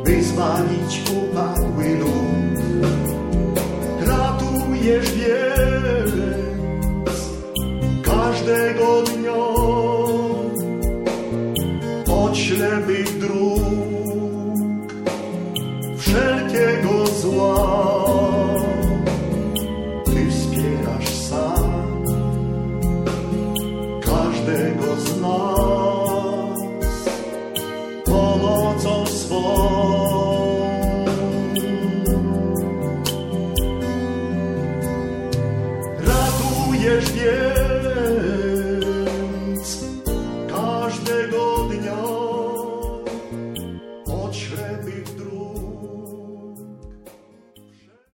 wyzwolić upadły lud. Ratujesz więc każdego dnia od ślepych dróg wszelkiego zła. Ty wspierasz sam każdego z nas pomocą swą. Ratujesz więc